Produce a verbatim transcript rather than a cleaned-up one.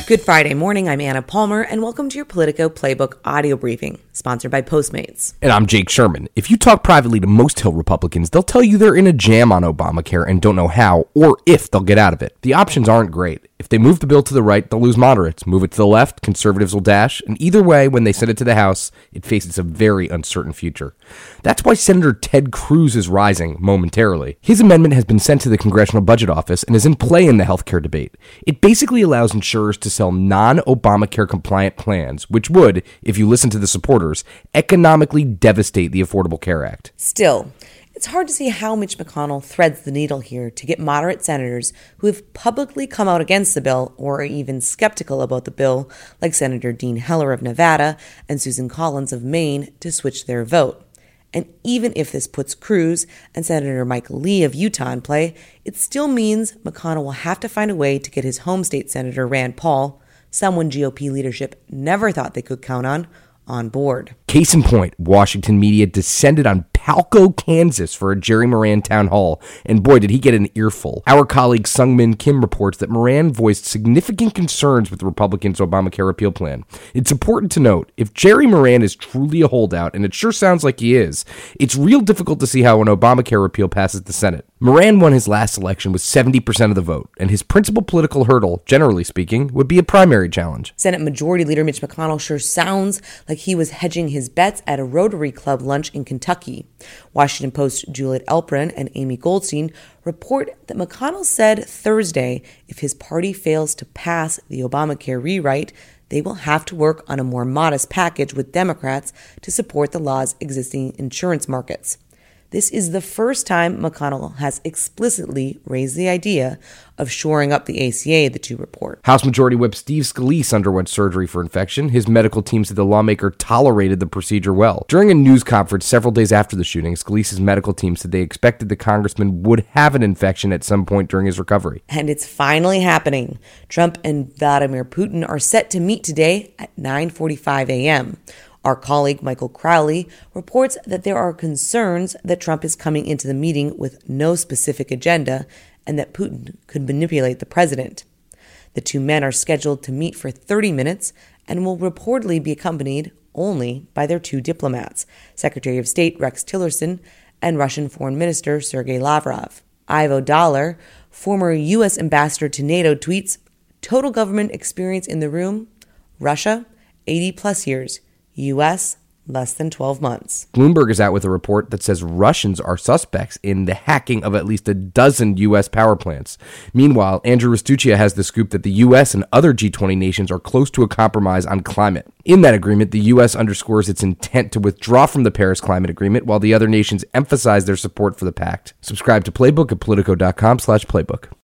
Good Friday morning, I'm Anna Palmer, and welcome to your Politico Playbook audio briefing, sponsored by Postmates. And I'm Jake Sherman. If you talk privately to most Hill Republicans, they'll tell you they're in a jam on Obamacare and don't know how or if they'll get out of it. The options aren't great. If they move the bill to the right, they'll lose moderates. Move it to the left, conservatives will dash. And either way, when they send it to the House, it faces a very uncertain future. That's why Senator Ted Cruz is rising momentarily. His amendment has been sent to the Congressional Budget Office and is in play in the healthcare debate. It basically allows insurers to sell non-Obamacare compliant plans, which would, if you listen to the supporters, economically devastate the Affordable Care Act. Still, it's hard to see how Mitch McConnell threads the needle here to get moderate senators who have publicly come out against the bill or are even skeptical about the bill, like Senator Dean Heller of Nevada and Susan Collins of Maine, to switch their vote. And even if this puts Cruz and Senator Mike Lee of Utah in play, it still means McConnell will have to find a way to get his home state Senator Rand Paul, someone G O P leadership never thought they could count on, on board. Case in point, Washington media descended on Palco, Kansas for a Jerry Moran town hall, and boy did he get an earful. Our colleague Sungmin Kim reports that Moran voiced significant concerns with the Republicans' Obamacare repeal plan. It's important to note, if Jerry Moran is truly a holdout, and it sure sounds like he is, it's real difficult to see how an Obamacare repeal passes the Senate. Moran won his last election with seventy percent of the vote, and his principal political hurdle, generally speaking, would be a primary challenge. Senate Majority Leader Mitch McConnell sure sounds like he was hedging his bets at a Rotary Club lunch in Kentucky. Washington Post Juliet Elprin and Amy Goldstein report that McConnell said Thursday if his party fails to pass the Obamacare rewrite, they will have to work on a more modest package with Democrats to support the law's existing insurance markets. This is the first time McConnell has explicitly raised the idea of shoring up the A C A, the two report. House Majority Whip Steve Scalise underwent surgery for infection. His medical team said the lawmaker tolerated the procedure well. During a news conference several days after the shooting, Scalise's medical team said they expected the congressman would have an infection at some point during his recovery. And it's finally happening. Trump and Vladimir Putin are set to meet today at nine forty-five a.m. Our colleague Michael Crowley reports that there are concerns that Trump is coming into the meeting with no specific agenda and that Putin could manipulate the president. The two men are scheduled to meet for thirty minutes and will reportedly be accompanied only by their two diplomats, Secretary of State Rex Tillerson and Russian Foreign Minister Sergei Lavrov. Ivo Dollar, former U S ambassador to NATO, tweets, "Total government experience in the room, Russia, eighty plus years. U S, less than twelve months. Bloomberg is out with a report that says Russians are suspects in the hacking of at least a dozen U S power plants. Meanwhile, Andrew Rastuccia has the scoop that the U S and other G twenty nations are close to a compromise on climate. In that agreement, the U S underscores its intent to withdraw from the Paris Climate Agreement, while the other nations emphasize their support for the pact. Subscribe to Playbook at politico.com slash playbook.